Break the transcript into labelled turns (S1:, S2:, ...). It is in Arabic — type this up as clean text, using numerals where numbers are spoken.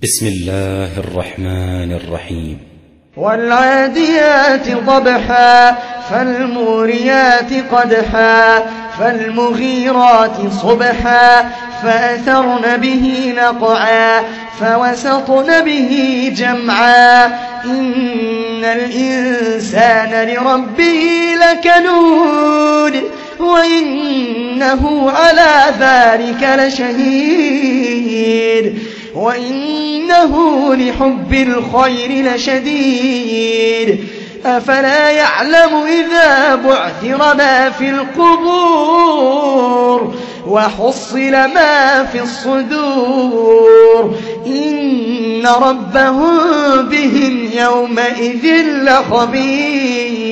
S1: بسم الله الرحمن الرحيم.
S2: والعاديات ضبحا فالموريات قدحا فالمغيرات صبحا فأثرن به نقعا فوسطن به جمعا إن الإنسان لربه لكنود وإنه على ذلك لشهيد وإنه لحب الخير لشديد أفلا يعلم إذا بعثر ما في القبور وحصل ما في الصدور إن ربهم بهم يومئذ لخبير.